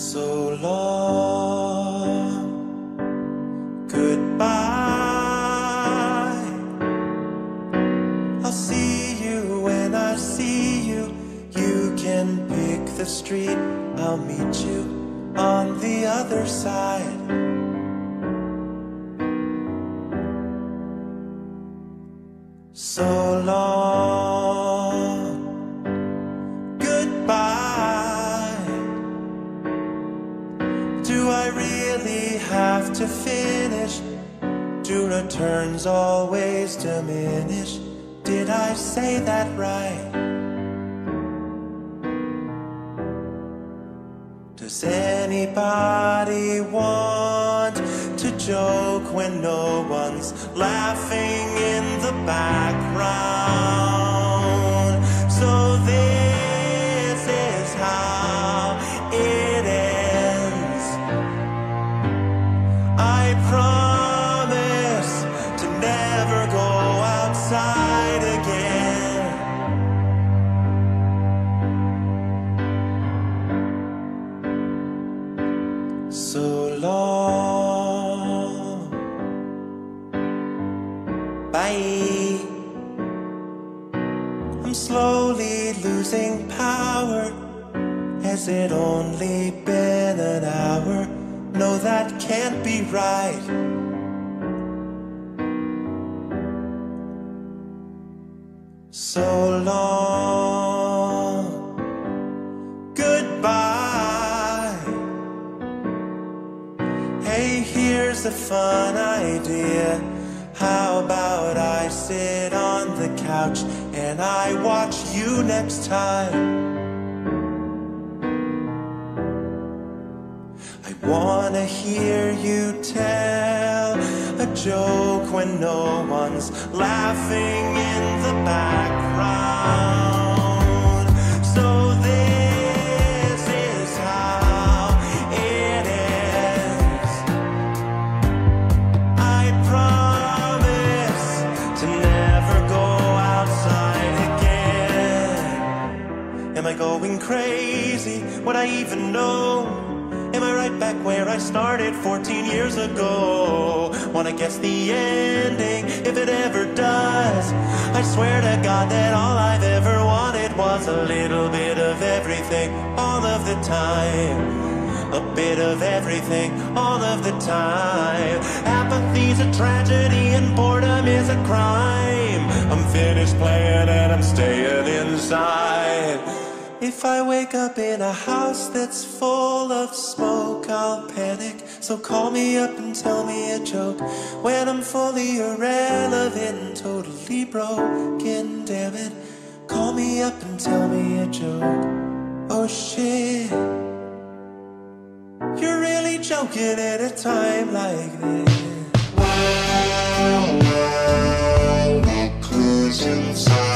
So long, goodbye. I'll see you when I see you. You can pick the street, I'll meet you on the other side. So long, goodbye. Do I really have to finish? Do returns always diminish? Did I say that right? Does anybody want to joke when no one's laughing in the background? So this is how it ends. I promise to never go outside again. So long, bye. I'm slowly losing power. Has it only been an hour? No, that can't be right. So long, goodbye. Hey, here's a fun idea. How about I sit on the couch and I watch you next time? I wanna hear you tell a joke when no one's laughing in the background. So this is how it ends. I promise to never go outside again. Am I going crazy? Would I even know? Am I right back where I started 14 years ago? Wanna guess the ending, if it ever does. I swear to God that all I've ever wanted was a little bit of everything, all of the time. A bit of everything, all of the time. Apathy's a tragedy and boredom is a crime. I'm finished playing and I'm staying inside. If I wake up in a house that's full of smoke, I'll panic. So call me up and tell me a joke. When I'm fully irrelevant, totally broken, damn it. Call me up and tell me a joke. Oh shit, you're really joking at a time like this. Wow, wow, look who's inside.